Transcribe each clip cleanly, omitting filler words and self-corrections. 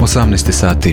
18 sati.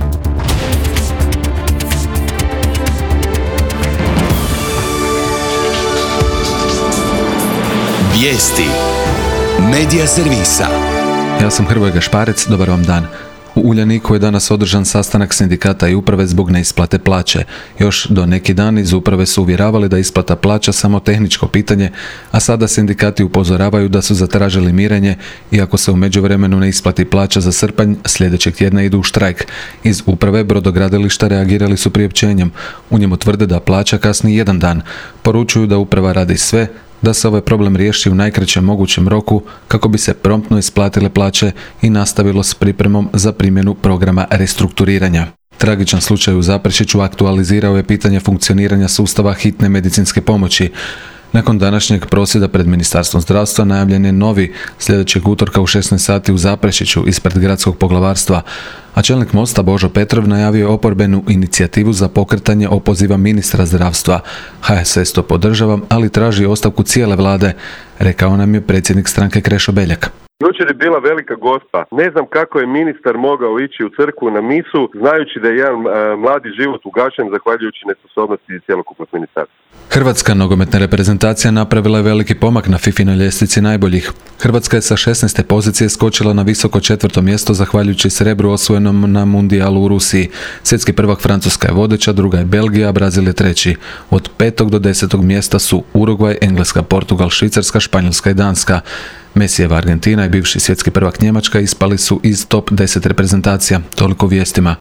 Vijesti Medija servisa. Ja sam Hrvoje Gašparec, dobar vam dan. U Uljaniku je danas održan sastanak sindikata i uprave zbog neisplate plaće. Još do neki dan iz uprave su uvjeravali da isplata plaća samo tehničko pitanje, a sada sindikati upozoravaju da su zatražili mirenje i ako se u međuvremenu ne isplati plaća za srpanj, sljedećeg tjedna idu u štrajk. Iz uprave brodogradilišta reagirali su priopćenjem. U njemu tvrde da plaća kasni jedan dan. Poručuju da uprava radi sve da se ovaj problem riješi u najkraćem mogućem roku kako bi se promptno isplatile plaće i nastavilo s pripremom za primjenu programa restrukturiranja. Tragičan slučaj u Zaprešiću aktualizirao je pitanje funkcioniranja sustava hitne medicinske pomoći. Nakon današnjeg prosvjeda pred Ministarstvom zdravstva najavljen je novi sljedećeg utorka u 16 sati u Zaprešiću ispred gradskog poglavarstva, a čelnik Mosta Božo Petrov najavio je oporbenu inicijativu za pokretanje opoziva ministra zdravstva. HSS to podržava, ali traži ostavku cijele vlade, rekao nam je predsjednik stranke Krešo Beljak. Jučer je bila velika gospa. Ne znam kako je ministar mogao ići u crkvu na misu, znajući da je jedan mladi život ugašen zahvaljujući nesposobnosti cjelokupnog ministarstva. Hrvatska nogometna reprezentacija napravila je veliki pomak na FIFInoj ljestvici najboljih. Hrvatska je sa 16. pozicije skočila na visoko 4. mjesto zahvaljujući srebru osvojenom na mundijalu u Rusiji. Svjetski prvak Francuska je vodeća, druga je Belgija, a Brazil je treći. Od 5. do 10. mjesta su Urugvaj, Engleska, Portugal, Švicarska, Španjolska i Danska. Mesijeva Argentina i bivši svjetski prvak Njemačka ispali su iz top 10 reprezentacija. Toliko vijestima.